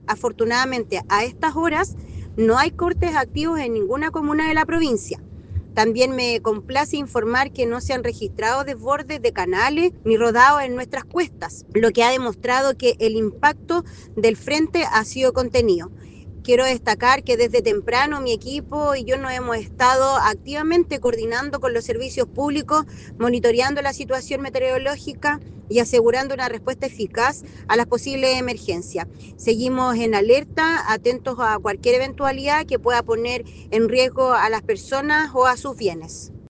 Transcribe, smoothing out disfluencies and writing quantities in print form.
Afortunadamente, a estas horas no hay cortes activos en ninguna comuna de la provincia. También me complace informar que no se han registrado desbordes de canales ni rodados en nuestras cuestas, lo que ha demostrado que el impacto del frente ha sido contenido. Quiero destacar que desde temprano mi equipo y yo nos hemos estado activamente coordinando con los servicios públicos, monitoreando la situación meteorológica y asegurando una respuesta eficaz a las posibles emergencias. Seguimos en alerta, atentos a cualquier eventualidad que pueda poner en riesgo a las personas o a sus bienes.